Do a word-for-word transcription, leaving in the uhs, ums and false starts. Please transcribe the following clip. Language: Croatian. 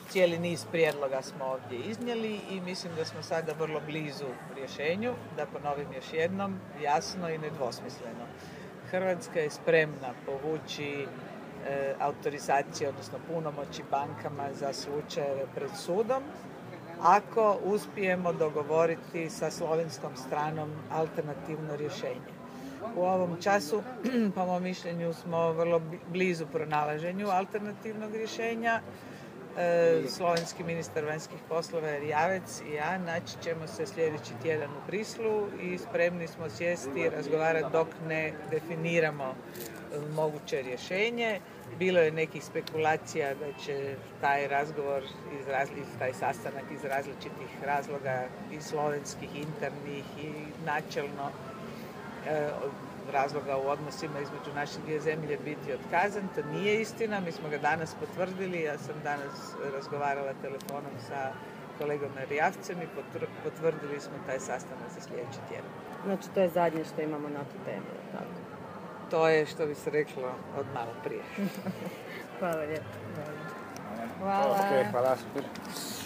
cijeli niz prijedloga smo ovdje iznijeli i mislim da smo sada vrlo blizu rješenju. Da ponovim još jednom, jasno i nedvosmisleno. Hrvatska je spremna povući e, autorizacije, odnosno punomoći bankama za slučajeve pred sudom, ako uspijemo dogovoriti sa slovenskom stranom alternativno rješenje. U ovom času, po mom mišljenju, smo vrlo blizu pronalaženju alternativnog rješenja. E, slovenski ministar vanjskih poslova Erjavec i ja naći ćemo se sljedeći tjedan u Brislu i spremni smo sjesti i razgovarati dok ne definiramo moguće rješenje. Bilo je nekih spekulacija da će taj razgovor, iz razli, taj sastanak iz različitih razloga, i slovenskih, internih i načelno e, razloga u odnosima između naše dvije zemlje biti otkazan. To nije istina, mi smo ga danas potvrdili. Ja sam danas razgovarala telefonom sa kolegom Erjavcem i potvrdili smo taj sastanak za sljedeći tjedan. Znači to je zadnje što imamo na tu temu, tako? To je, što bi se reklo, od malo prije. Hvala lijepo. Hvala. Hvala. Okay, hvala, super.